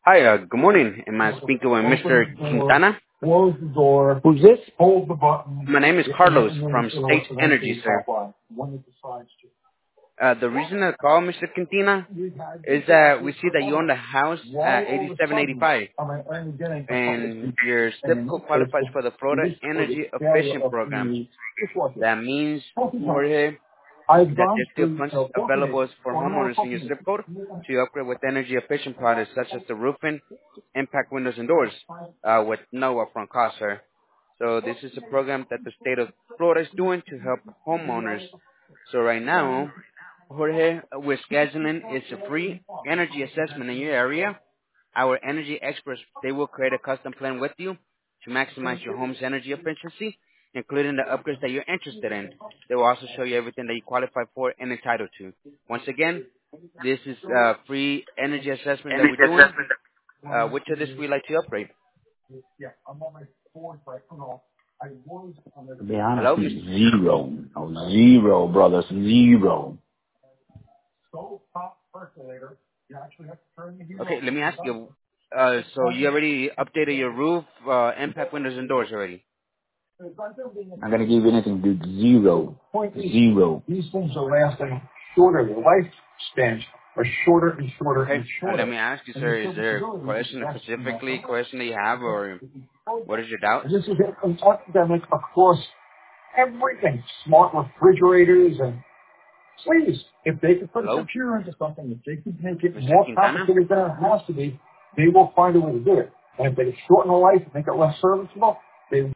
Hi, good morning. Am I speaking with Mr. Quintana? Close the door. Who's this? Hold the button. My name is Get Carlos in from the door State so that's Energy, the sir. top line. When it decides to. The reason I call, Mr. Quintina, is that we see that you own the house Why at all of a sudden 8785, am I only getting a couple of and people? your And zip in code this case, qualifies for the Florida this for the Energy failure Efficient of Program. the dishwasher. That means, Multi-time. Jorge, I've that gone there's still through funds propane. available for Well, not homeowners in your propane. zip code to upgrade with energy efficient products such as the roofing, impact windows and doors, with no upfront cost, sir. So this is a program that the state of Florida is doing to help homeowners. So right now, Jorge, we're scheduling it's a free energy assessment in your area. Our energy experts, they will create a custom plan with you to maximize your home's energy efficiency, including the upgrades that you're interested in. They will also show you everything that you qualify for and entitled to. Once again, this is a free energy assessment that we're doing. Which of this would you like to upgrade? Yeah, I'm on my fourth right now. I was on the To be Hello, honest, Mr. zero. No, zero, brothers, zero. stove top percolator. You actually have to turn the heat Okay, on. let me ask you. So you already updated your roof, impact windows and doors already? I'm gonna give you anything, dude. Zero. Point is, Zero. these things are lasting shorter. Their lifespans are shorter and shorter Okay, and let shorter. me ask you, And the sir, is there a serviceability is question, less and less specifically and less. question that you have, or what is your doubts? And this is an epidemic across everything. Smart refrigerators and please, if they could put a Hello, computer into something, if they could make it Mr. more Quintana? complicated than it has to be, they will find a way to do it. And if they shorten the life and make it less serviceable, they